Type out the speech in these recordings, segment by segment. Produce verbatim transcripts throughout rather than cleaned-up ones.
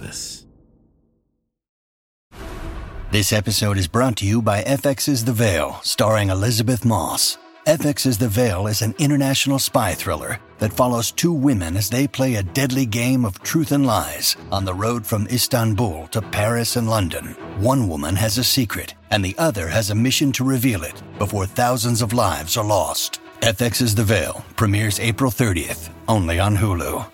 Elvis. This episode is brought to you by F X's The Veil, starring Elizabeth Moss. F X's The Veil is an international spy thriller that follows two women as they play a deadly game of truth and lies on the road from Istanbul to Paris and London. One woman has a secret, and the other has a mission to reveal it before thousands of lives are lost. F X's The Veil premieres April thirtieth, only on Hulu.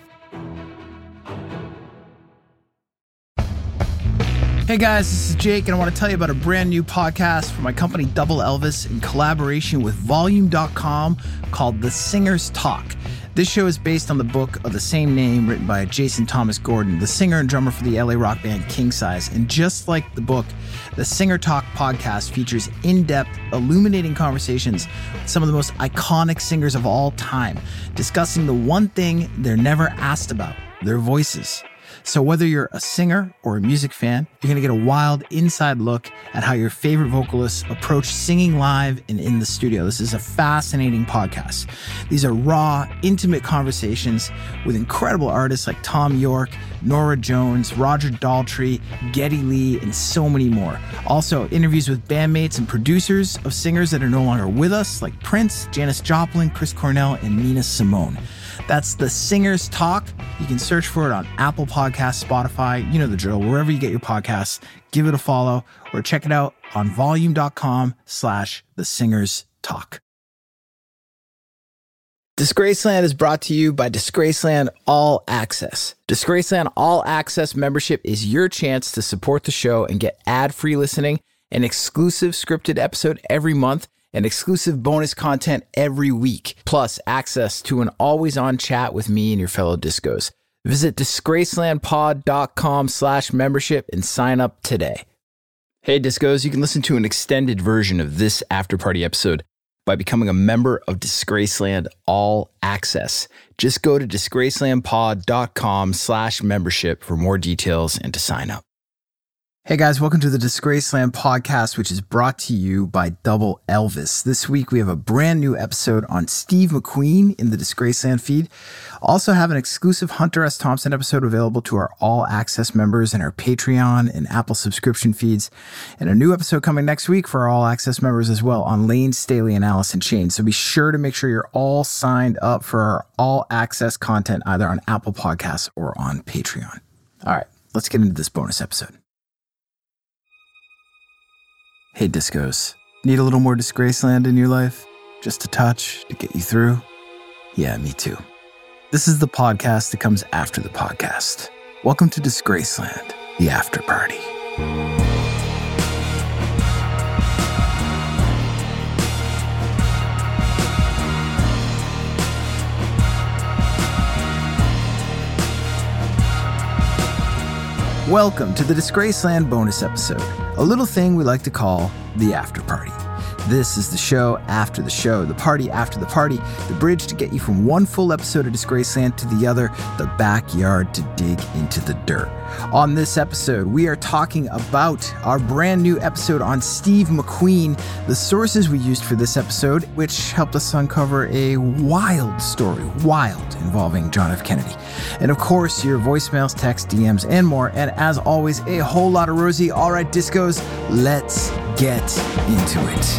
Hey guys, this is Jake, and I want to tell you about a brand new podcast from my company Double Elvis in collaboration with Volume dot com called The Singer's Talk. This show is based on the book of the same name written by Jason Thomas Gordon, the singer and drummer for the L A rock band King Size. And just like the book, the Singer Talk podcast features in-depth, illuminating conversations with some of the most iconic singers of all time, discussing the one thing they're never asked about, their voices. So whether you're a singer or a music fan, you're going to get a wild inside look at how your favorite vocalists approach singing live and in the studio. This is a fascinating podcast. These are raw, intimate conversations with incredible artists like Thom Yorke, Norah Jones, Roger Daltrey, Geddy Lee, and so many more. Also, interviews with bandmates and producers of singers that are no longer with us, like Prince, Janis Joplin, Chris Cornell, and Nina Simone. That's The Singer's Talk. You can search for it on Apple Podcasts, Spotify, you know the drill, wherever you get your podcasts. Give it a follow or check it out on volume.com slash The Singer's Talk. Disgraceland is brought to you by Disgraceland All Access. Disgraceland All Access membership is your chance to support the show and get ad-free listening, an exclusive scripted episode every month, and exclusive bonus content every week, plus access to an always-on chat with me and your fellow discos. Visit disgracelandpod.com slash membership and sign up today. Hey discos, you can listen to an extended version of this after-party episode by becoming a member of Disgraceland All Access. Just go to disgracelandpod.com slash membership for more details and to sign up. Hey guys, welcome to the Disgraceland podcast, which is brought to you by Double Elvis. This week we have a brand new episode on Steve McQueen in the Disgraceland feed. Also have an exclusive Hunter S. Thompson episode available to our All Access members and our Patreon and Apple subscription feeds. And a new episode coming next week for our All Access members as well on Lane Staley and Alice in Chains. So be sure to make sure you're all signed up for our All Access content either on Apple Podcasts or on Patreon. All right, let's get into this bonus episode. Hey discos, need a little more Disgraceland in your life? Just a touch to get you through? Yeah, me too. This is the podcast that comes after the podcast. Welcome to Disgraceland, the after party. Welcome to the Disgraceland bonus episode, a little thing we like to call the after party. This is the show after the show, the party after the party, the bridge to get you from one full episode of Disgraceland to the other, the backyard to dig into the dirt. On this episode, we are talking about our brand new episode on Steve McQueen, the sources we used for this episode, which helped us uncover a wild story, wild, involving John F. Kennedy. And of course, your voicemails, texts, D Ms, and more. And as always, a whole lot of Rosie. All right, discos, let's get into it.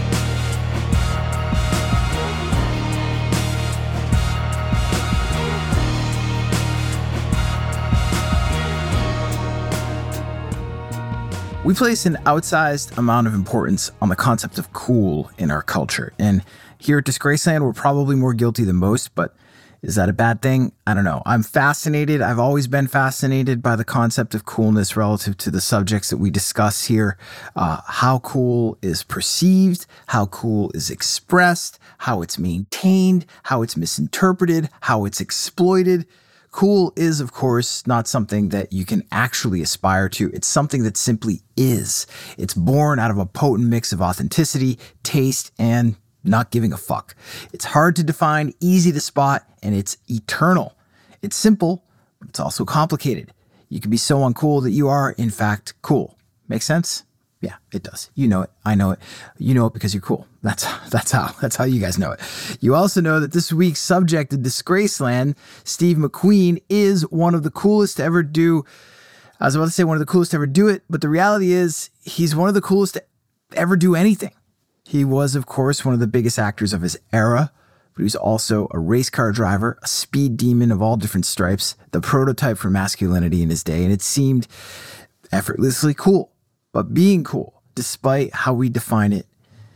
We place an outsized amount of importance on the concept of cool in our culture. And here at Disgraceland, we're probably more guilty than most, but is that a bad thing? I don't know. I'm fascinated. I've always been fascinated by the concept of coolness relative to the subjects that we discuss here. Uh, how cool is perceived, how cool is expressed, how it's maintained, how it's misinterpreted, how it's exploited. Cool is, of course, not something that you can actually aspire to. It's something that simply is. It's born out of a potent mix of authenticity, taste, and not giving a fuck. It's hard to define, easy to spot, and it's eternal. It's simple, but it's also complicated. You can be so uncool that you are, in fact, cool. Make sense? Yeah, it does. You know it. I know it. You know it because you're cool. That's that's how. That's how you guys know it. You also know that this week's subject of Disgraceland, Steve McQueen, is one of the coolest to ever do I was about to say one of the coolest to ever do it, but the reality is he's one of the coolest to ever do anything. He was, of course, one of the biggest actors of his era, but he was also a race car driver, a speed demon of all different stripes, the prototype for masculinity in his day, and it seemed effortlessly cool. But being cool, despite how we define it,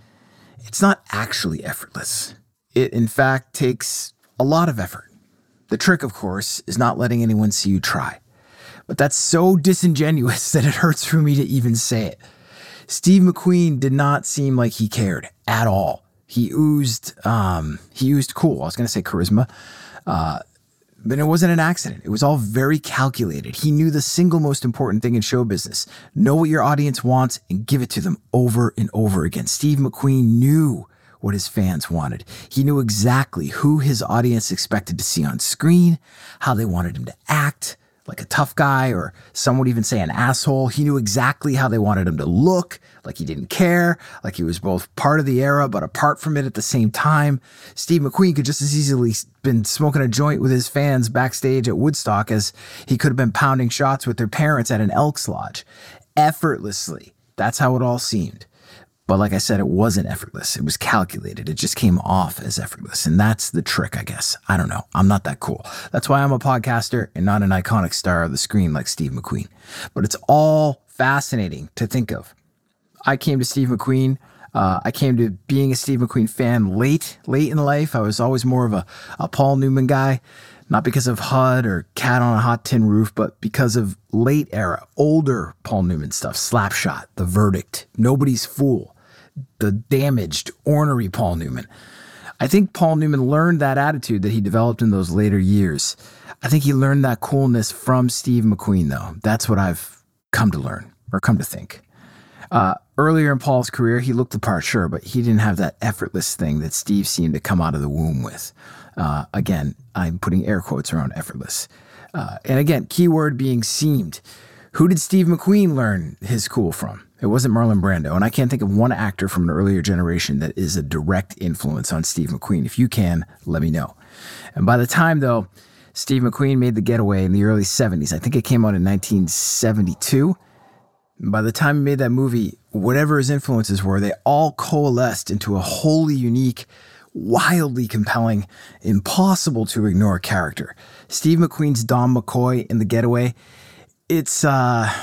it's not actually effortless. It, in fact, takes a lot of effort. The trick, of course, is not letting anyone see you try. But that's so disingenuous that it hurts for me to even say it. Steve McQueen did not seem like he cared at all. He oozed, um, he oozed cool. I was going to say charisma, uh, but it wasn't an accident. It was all very calculated. He knew the single most important thing in show business: know what your audience wants and give it to them over and over again. Steve McQueen knew what his fans wanted. He knew exactly who his audience expected to see on screen, how they wanted him to act, like a tough guy, or some would even say an asshole. He knew exactly how they wanted him to look, like he didn't care, like he was both part of the era but apart from it at the same time. Steve McQueen could just as easily been smoking a joint with his fans backstage at Woodstock as he could have been pounding shots with their parents at an Elks Lodge. Effortlessly. That's how it all seemed. But like I said, it wasn't effortless. It was calculated. It just came off as effortless. And that's the trick, I guess. I don't know. I'm not that cool. That's why I'm a podcaster and not an iconic star of the screen like Steve McQueen. But it's all fascinating to think of. I came to Steve McQueen. Uh, I came to being a Steve McQueen fan late, late in life. I was always more of a, a Paul Newman guy. Not because of H U D or Cat on a Hot Tin Roof, but because of late era, older Paul Newman stuff. Slapshot, The Verdict, Nobody's Fool, the damaged, ornery Paul Newman. I think Paul Newman learned that attitude that he developed in those later years. I think he learned that coolness from Steve McQueen, though. That's what I've come to learn, or come to think. Uh, earlier in Paul's career, he looked the part, sure, but he didn't have that effortless thing that Steve seemed to come out of the womb with. Uh, again, I'm putting air quotes around effortless. Uh, and again, keyword being seemed. Who did Steve McQueen learn his cool from? It wasn't Marlon Brando, and I can't think of one actor from an earlier generation that is a direct influence on Steve McQueen. If you can, let me know. And by the time, though, Steve McQueen made The Getaway in the early seventies, I think it came out in nineteen seventy-two. And by the time he made that movie, whatever his influences were, they all coalesced into a wholly unique, wildly compelling, impossible to ignore character. Steve McQueen's Don McCoy in The Getaway, it's, uh...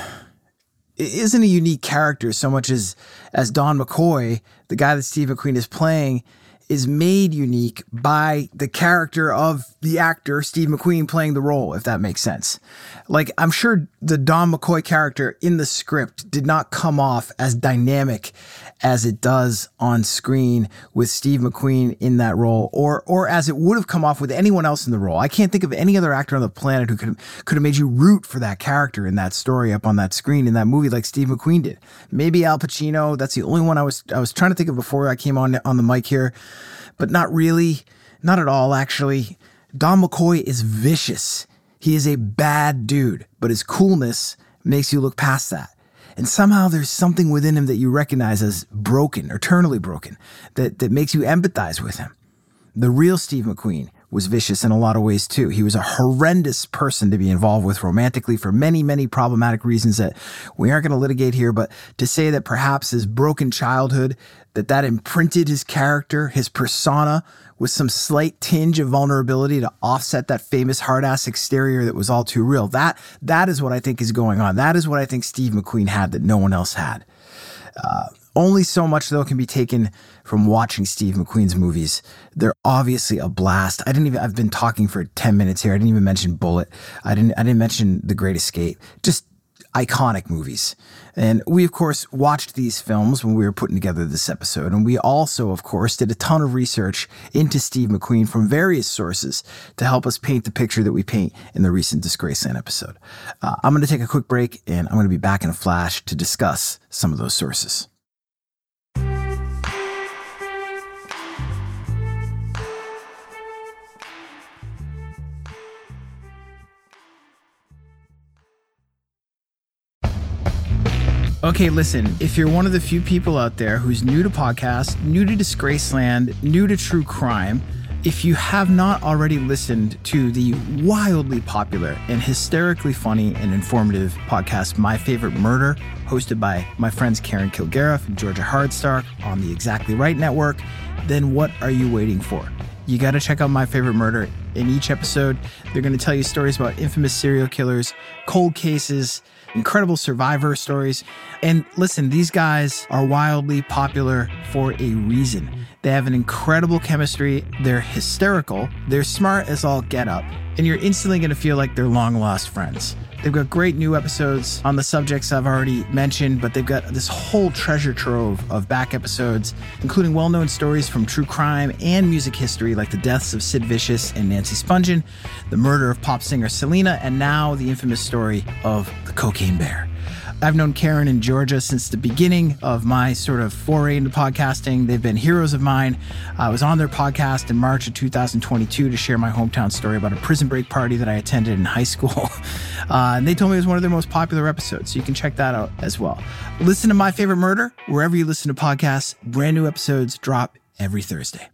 it isn't a unique character so much as as Don McCoy, the guy that Steve McQueen is playing, is made unique by the character of the actor Steve McQueen playing the role, if that makes sense. Like, I'm sure the Don McCoy character in the script did not come off as dynamic as it does on screen with Steve McQueen in that role, or or as it would have come off with anyone else in the role. I can't think of any other actor on the planet who could could have made you root for that character in that story up on that screen in that movie like Steve McQueen did. Maybe Al Pacino. That's the only one I was I was trying to think of before I came on on the mic here, but not really, not at all actually. Don McCoy is vicious. He is a bad dude, but his coolness makes you look past that. And somehow there's something within him that you recognize as broken, eternally broken, that, that makes you empathize with him. The real Steve McQueen was vicious in a lot of ways too. He was a horrendous person to be involved with romantically for many, many problematic reasons that we aren't going to litigate here, but to say that perhaps his broken childhood, that that imprinted his character, his persona, with some slight tinge of vulnerability to offset that famous hard-ass exterior that was all too real. That that is what I think is going on. That is what I think Steve McQueen had that no one else had. Uh, only so much, though, can be taken from watching Steve McQueen's movies. They're obviously a blast. I didn't even, I've been talking for ten minutes here. I didn't even mention Bullet. I didn't, I didn't mention The Great Escape. Just iconic movies. And we, of course, watched these films when we were putting together this episode. And we also, of course, did a ton of research into Steve McQueen from various sources to help us paint the picture that we paint in the recent Disgraceland episode. Uh, I'm going to take a quick break, and I'm going to be back in a flash to discuss some of those sources. Okay, listen, if you're one of the few people out there who's new to podcasts, new to Disgraceland, new to true crime, If you have not already listened to the wildly popular and hysterically funny and informative podcast, My Favorite Murder, hosted by my friends Karen Kilgariff and Georgia Hardstark on the Exactly Right Network, then what are you waiting for? You got to check out My Favorite Murder. In each episode, they're going to tell you stories about infamous serial killers, cold cases, incredible survivor stories. And listen, these guys are wildly popular for a reason. They have an incredible chemistry. They're hysterical. They're smart as all get up. And you're instantly going to feel like they're long-lost friends. They've got great new episodes on the subjects I've already mentioned, but they've got this whole treasure trove of back episodes, including well-known stories from true crime and music history like the deaths of Sid Vicious and Nancy Spungen, the murder of pop singer Selena, and now the infamous story of the Cocaine Bear. I've known Karen and Georgia since the beginning of my sort of foray into podcasting. They've been heroes of mine. I was on their podcast in March of two thousand twenty-two to share my hometown story about a prison break party that I attended in high school. Uh, and they told me it was one of their most popular episodes, so you can check that out as well. Listen to My Favorite Murder wherever you listen to podcasts. Brand new episodes drop every Thursday.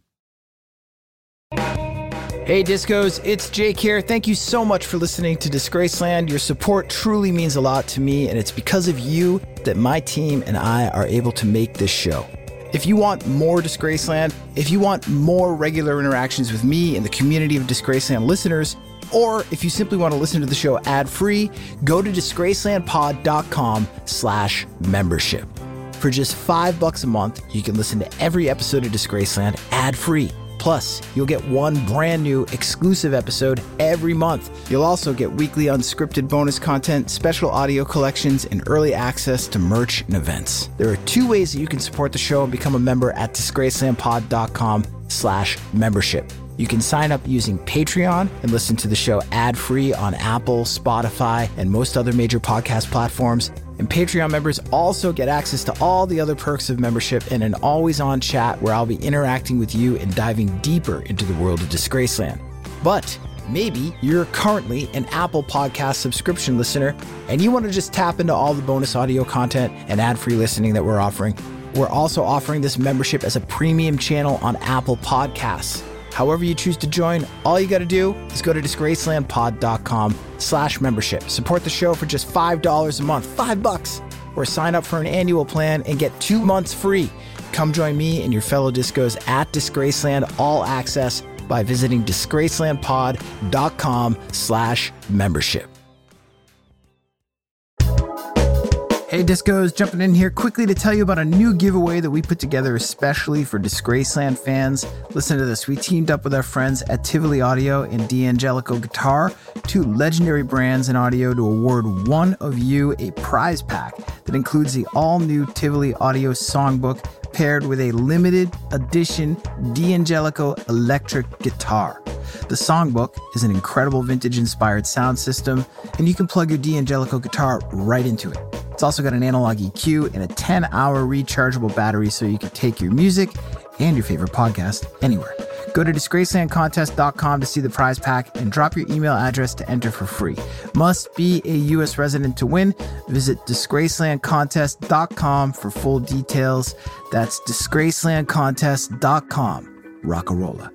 Hey Discos, it's Jake here. Thank you so much for listening to Disgraceland. Your support truly means a lot to me, and it's because of you that my team and I are able to make this show. If you want more Disgraceland, if you want more regular interactions with me and the community of Disgraceland listeners, or if you simply want to listen to the show ad-free, go to disgracelandpod.com slash membership. For just five bucks a month, you can listen to every episode of Disgraceland ad-free. Plus, you'll get one brand new exclusive episode every month. You'll also get weekly unscripted bonus content, special audio collections, and early access to merch and events. There are two ways that you can support the show and become a member at disgracelandpod.com slash membership. You can sign up using Patreon and listen to the show ad-free on Apple, Spotify, and most other major podcast platforms. And Patreon members also get access to all the other perks of membership and an always-on chat where I'll be interacting with you and diving deeper into the world of Disgraceland. But maybe you're currently an Apple Podcast subscription listener and you want to just tap into all the bonus audio content and ad-free listening that we're offering. We're also offering this membership as a premium channel on Apple Podcasts. However you choose to join, all you got to do is go to disgracelandpod.com slash membership. Support the show for just five dollars a month, five bucks, or sign up for an annual plan and get two months free. Come join me and your fellow discos at Disgraceland All Access by visiting disgracelandpod.com slash membership. Hey Discos, jumping in here quickly to tell you about a new giveaway that we put together especially for Disgraceland fans. Listen to this. We teamed up with our friends at Tivoli Audio and D'Angelico Guitar, two legendary brands in audio, to award one of you a prize pack that includes the all-new Tivoli Audio songbook paired with a limited edition D'Angelico electric guitar. The songbook is an incredible vintage-inspired sound system, and you can plug your D'Angelico guitar right into it. It's also got an analog E Q and a ten-hour rechargeable battery so you can take your music and your favorite podcast anywhere. Go to disgraceland contest dot com to see the prize pack and drop your email address to enter for free. Must be a U S resident to win. Visit disgraceland contest dot com for full details. That's disgraceland contest dot com. Rockarola.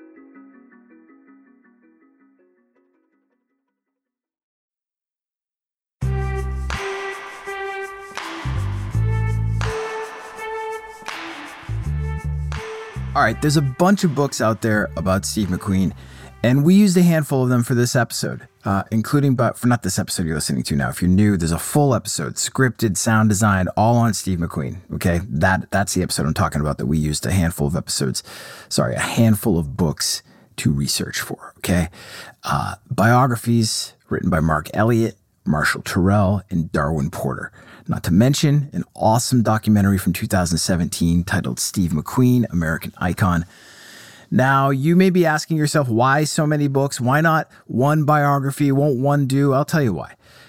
All right, there's a bunch of books out there about Steve McQueen, and we used a handful of them for this episode, uh, including, but for not this episode you're listening to now. If you're new, there's a full episode, scripted, sound design, all on Steve McQueen. Okay, that that's the episode I'm talking about that we used a handful of episodes, sorry, a handful of books to research for. Okay, uh, biographies written by Mark Elliott, Marshall Terrell, and Darwin Porter. Not to mention an awesome documentary from two thousand seventeen titled Steve McQueen, American Icon. Now, you may be asking yourself, why so many books? Why not one biography? Won't one do? I'll tell you why.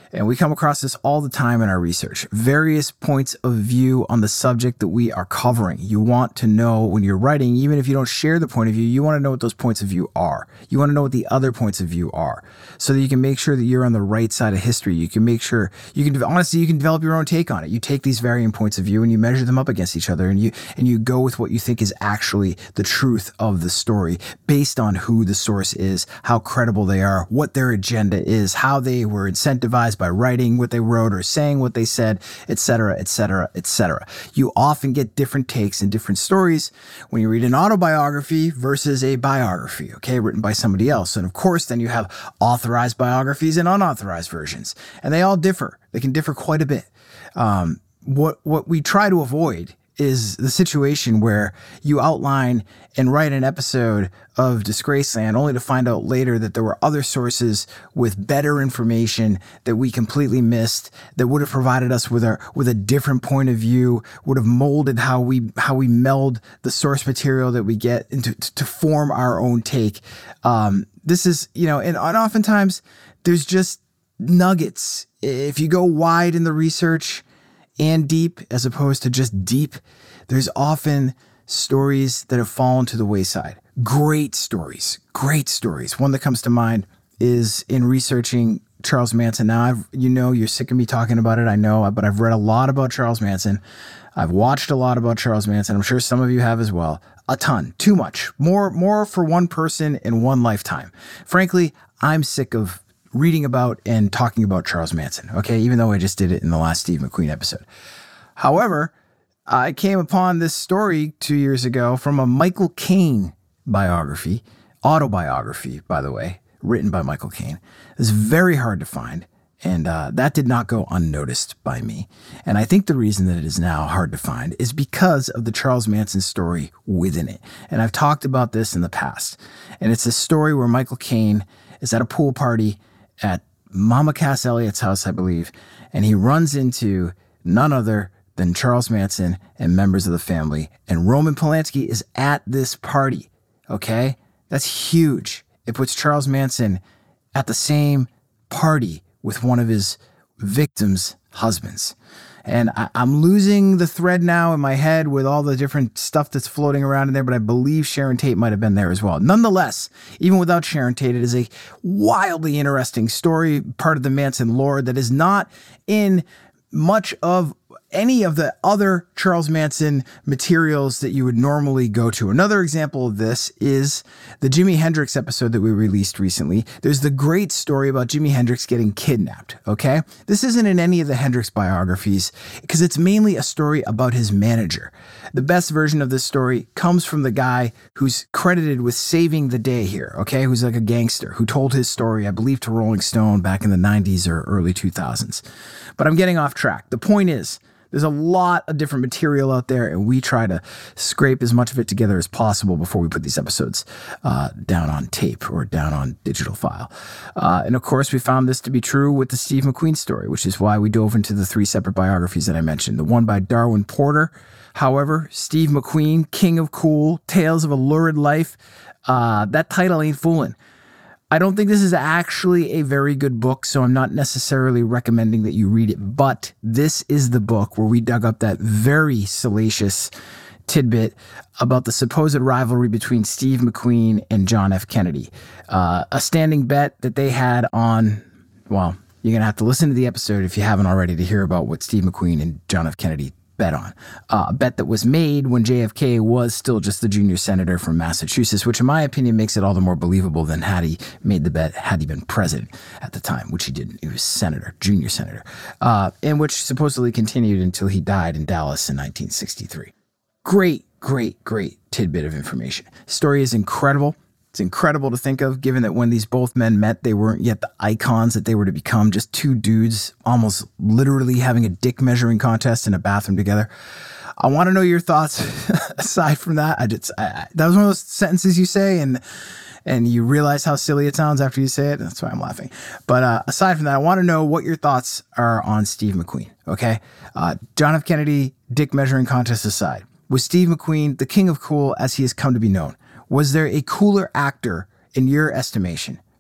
And we come across this all the time in our research. Various points of view on the subject that we are covering. You want to know when you're writing, even if you don't share the point of view, you want to know what those points of view are. You want to know what the other points of view are so that you can make sure that you're on the right side of history. You can make sure, you can, honestly, you can develop your own take on it. You take these varying points of view and you measure them up against each other, and you, and you go with what you think is actually the truth of the story based on who the source is, how credible they are, what their agenda is, how they were incentivized by writing what they wrote or saying what they said, et cetera, et cetera, et cetera. You often get different takes and different stories when you read an autobiography versus a biography, okay, written by somebody else. And of course, then you have authorized biographies and unauthorized versions, and they all differ. They can differ quite a bit. Um, what what we try to avoid is the situation where you outline and write an episode of Disgraceland only to find out later that there were other sources with better information that we completely missed, that would have provided us with a with a different point of view, would have molded how we how we meld the source material that we get into to form our own take. Um, this is, you know, and, and oftentimes there's just nuggets. If you go wide in the research and deep as opposed to just deep, there's often stories that have fallen to the wayside. Great stories, great stories. One that comes to mind is in researching Charles Manson. Now, I've, you know, you're sick of me talking about it, I know, but I've read a lot about Charles Manson. I've watched a lot about Charles Manson. I'm sure some of you have as well. A ton, too much, more, more for one person in one lifetime. Frankly, I'm sick of reading about and talking about Charles Manson, okay, even though I just did it in the last Steve McQueen episode. However, I came upon this story two years ago from a Michael Caine biography, autobiography, by the way, written by Michael Caine. It's very hard to find, and uh, that did not go unnoticed by me. And I think the reason that it is now hard to find is because of the Charles Manson story within it. And I've talked about this in the past. And it's a story where Michael Caine is at a pool party at Mama Cass Elliott's house, I believe, and he runs into none other than Charles Manson and members of the family. And Roman Polanski is at this party, okay? That's huge. It puts Charles Manson at the same party with one of his victims' husbands. And I, I'm losing the thread now in my head with all the different stuff that's floating around in there, but I believe Sharon Tate might have been there as well. Nonetheless, even without Sharon Tate, it is a wildly interesting story, part of the Manson lore that is not in much of any of the other Charles Manson materials that you would normally go to. Another example of this is the Jimi Hendrix episode that we released recently. There's the great story about Jimi Hendrix getting kidnapped, okay? This isn't in any of the Hendrix biographies because it's mainly a story about his manager. The best version of this story comes from the guy who's credited with saving the day here, okay? Who's like a gangster who told his story, I believe, to Rolling Stone back in the nineties or early two thousands. But I'm getting off track. The point is, there's a lot of different material out there, and we try to scrape as much of it together as possible before we put these episodes uh, down on tape or down on digital file. Uh, and of course, we found this to be true with the Steve McQueen story, which is why we dove into the three separate biographies that I mentioned. The one by Darwin Porter, however, Steve McQueen, King of Cool, Tales of a Lurid Life, uh, that title ain't fooling. I don't think this is actually a very good book, so I'm not necessarily recommending that you read it, but this is the book where we dug up that very salacious tidbit about the supposed rivalry between Steve McQueen and John F. Kennedy. Uh, a standing bet that they had on, well, you're going to have to listen to the episode if you haven't already to hear about what Steve McQueen and John F. Kennedy bet on. Uh, a bet that was made when J F K was still just the junior senator from Massachusetts, which in my opinion makes it all the more believable than had he made the bet had he been president at the time, which he didn't. He was senator, junior senator, uh, and which supposedly continued until he died in Dallas in nineteen sixty-three. Great, great, great tidbit of information. Story is incredible. It's incredible to think of, given that when these both men met, they weren't yet the icons that they were to become, just two dudes almost literally having a dick measuring contest in a bathroom together. I want to know your thoughts aside from that. I just, I, that was one of those sentences you say and and you realize how silly it sounds after you say it. That's why I'm laughing. But uh, aside from that, I want to know what your thoughts are on Steve McQueen, okay? Uh, John F. Kennedy, dick measuring contest aside, was Steve McQueen the king of cool as he has come to be known? Was there a cooler actor, in your estimation,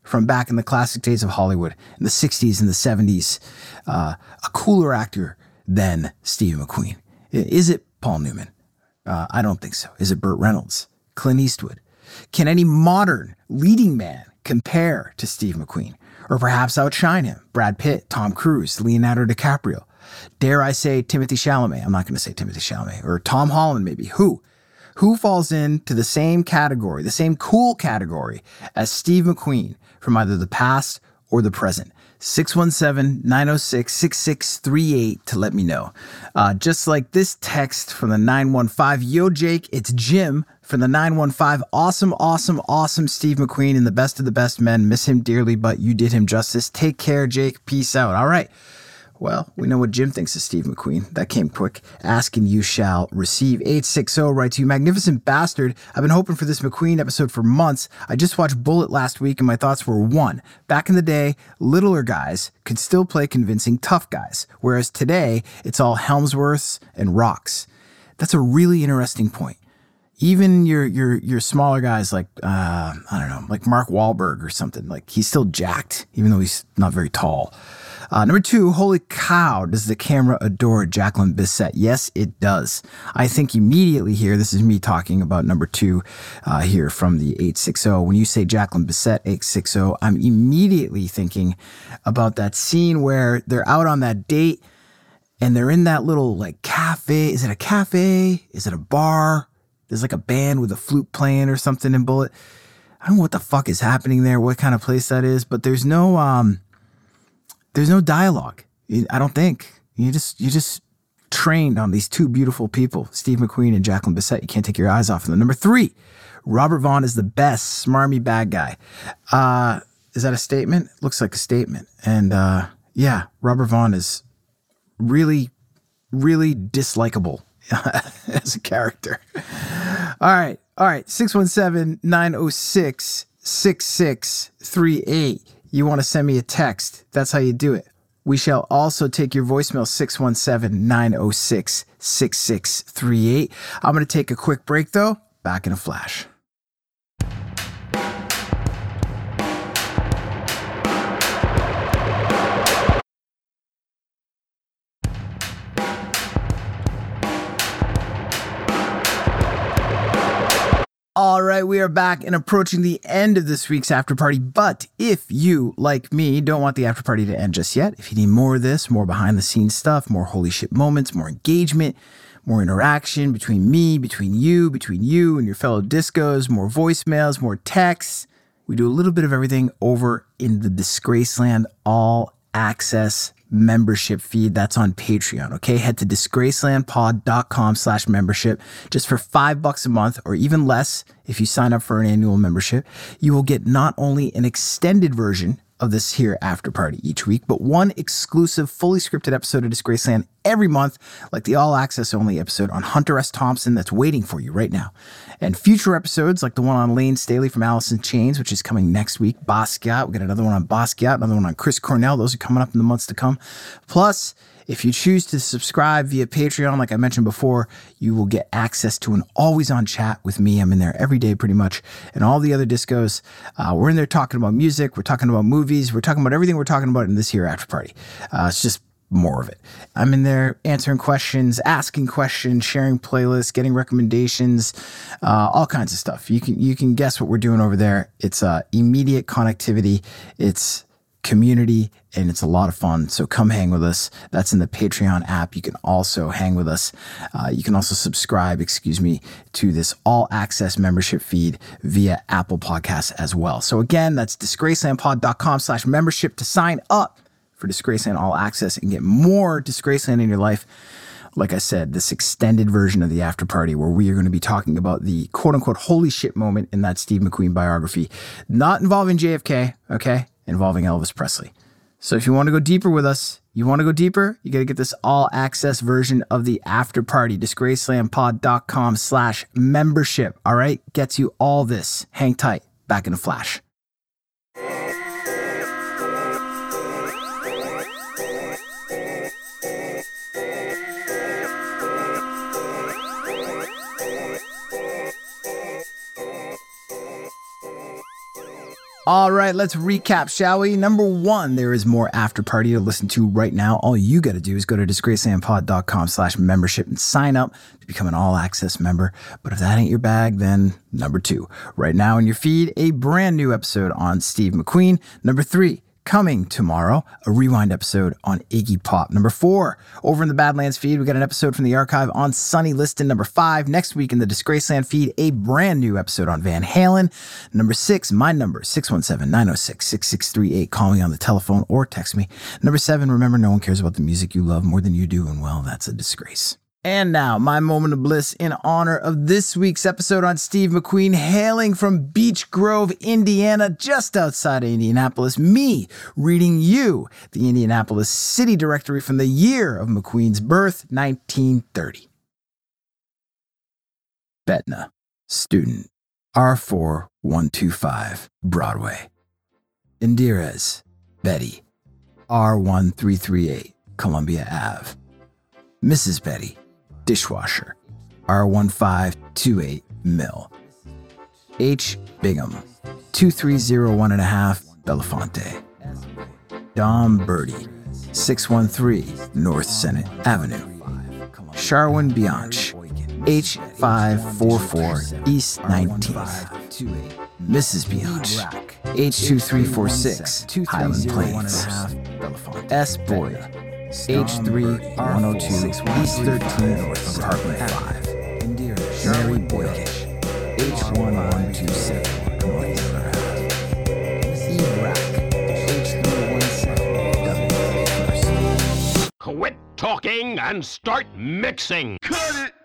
from back in the classic days of Hollywood in the sixties and the seventies. Uh, a cooler actor than Steve McQueen. Is it Paul Newman? Uh, I don't think so. Is it Burt Reynolds? Clint Eastwood? Can any modern leading man compare to Steve McQueen? Or perhaps outshine him? Brad Pitt, Tom Cruise, Leonardo DiCaprio? Dare I say Timothée Chalamet? I'm not going to say Timothée Chalamet. Or Tom Holland maybe. Who? Who falls into the same category, the same cool category as Steve McQueen from either the past or the present? six one seven, nine oh six, six six three eight to let me know. Uh, just like this text from the nine one five. Yo, Jake, it's Jim from the nine one five. Awesome, awesome, awesome Steve McQueen and the best of the best men. Miss him dearly, but you did him justice. Take care, Jake. Peace out. All right. Well, we know what Jim thinks of Steve McQueen. That came quick. Ask and you shall receive. eight six zero writes, you magnificent bastard. I've been hoping for this McQueen episode for months. I just watched Bullet last week and my thoughts were, one, back in the day, littler guys could still play convincing tough guys, whereas today it's all Helmsworths and rocks. That's a really interesting point. Even your your your smaller guys like, uh, I don't know, like Mark Wahlberg or something, like he's still jacked, even though he's not very tall. Uh, number two, holy cow, does the camera adore Jacqueline Bisset? Yes, it does. I think immediately here, this is me talking about number two uh, here from the eight six zero. When you say Jacqueline Bisset, eight six zero, I'm immediately thinking about that scene where they're out on that date and they're in that little like cafe. Is it a cafe? Is it a bar? There's like a band with a flute playing or something in Bullet. I don't know what the fuck is happening there, what kind of place that is, but there's no... um. There's no dialogue. I don't think. You just you just trained on these two beautiful people, Steve McQueen and Jacqueline Bisset. You can't take your eyes off of them. Number three, Robert Vaughn is the best smarmy bad guy. Uh, is that a statement? Looks like a statement. And uh, yeah, Robert Vaughn is really, really dislikable as a character. All right. All right. six one seven, nine oh six, six six three eight. You want to send me a text, that's how you do it. We shall also take your voicemail, six one seven, nine oh six, six six three eight. I'm going to take a quick break, though. Back in a flash. All right, we are back and approaching the end of this week's after party. But if you, like me, don't want the after party to end just yet, if you need more of this, more behind the scenes stuff, more holy shit moments, more engagement, more interaction between me, between you, between you and your fellow discos, more voicemails, more texts, we do a little bit of everything over in the Disgraceland All Access membership feed. That's on Patreon. Okay. Head to disgracelandpod.com slash membership. Just for five bucks a month or even less. If you sign up for an annual membership, you will get not only an extended version of this here after party each week, but one exclusive, fully scripted episode of Disgraceland every month, like the all access only episode on Hunter S. Thompson that's waiting for you right now. And future episodes like the one on Lane Staley from Alice in Chains, which is coming next week. Basquiat, we got another one on Basquiat, another one on Chris Cornell. Those are coming up in the months to come. Plus, if you choose to subscribe via Patreon, like I mentioned before, you will get access to an always-on chat with me. I'm in there every day pretty much. And all the other discos, uh, we're in there talking about music, we're talking about movies, we're talking about everything we're talking about in this here after party. Uh, it's just more of it. I'm in there answering questions, asking questions, sharing playlists, getting recommendations, uh, all kinds of stuff. You can you can guess what we're doing over there. It's uh, immediate connectivity. It's community, and it's a lot of fun. So come hang with us. That's in the Patreon app. You can also hang with us. Uh, you can also subscribe, excuse me, to this all access membership feed via Apple Podcasts as well. So again, that's disgracelandpod.com slash membership to sign up for Disgraceland All Access and get more Disgraceland in your life. Like I said, this extended version of the after party where we are going to be talking about the quote unquote holy shit moment in that Steve McQueen biography, not involving J F K, okay? Involving Elvis Presley. So if you want to go deeper with us, you want to go deeper, you got to get this all access version of the after party, disgracelandpod.com slash membership. All right. Gets you all this. Hang tight. Back in a flash. All right, let's recap, shall we? Number one, there is more After Party to listen to right now. All you got to do is go to disgracelandpod.com slash membership and sign up to become an all-access member. But if that ain't your bag, then number two, right now in your feed, a brand new episode on Steve McQueen. Number three, coming tomorrow, a rewind episode on Iggy Pop. Number four, over in the Badlands feed, we got an episode from the archive on Sonny Liston. Number five, next week in the Disgraceland feed, a brand new episode on Van Halen. Number six, my number, six one seven, nine oh six, six six three eight. Call me on the telephone or text me. Number seven, remember, no one cares about the music you love more than you do, and well, that's a disgrace. And now, my moment of bliss in honor of this week's episode on Steve McQueen, hailing from Beech Grove, Indiana, just outside of Indianapolis, me reading you the Indianapolis City Directory from the year of McQueen's birth, nineteen thirty. Betna, student, R four one two five, Broadway. Indirez, Betty, R one three three eight, Columbia Avenue. Missus Betty, dishwasher, R one five two eight, Mill. H. Bingham, two three zero one and a half, Belafonte. Dom Birdie, six one three, North Senate Avenue. Sharwin Bianch, H five four four, East nineteenth. Missus Bianch, H two three four six, Highland Plains. S. Boyd, H three one oh two, East thirteenth, Apartment five. Mary Boykish, H one one two seven, North Ave. E. Rack, H three one seven, W first. Quit talking and start mixing. Cut it!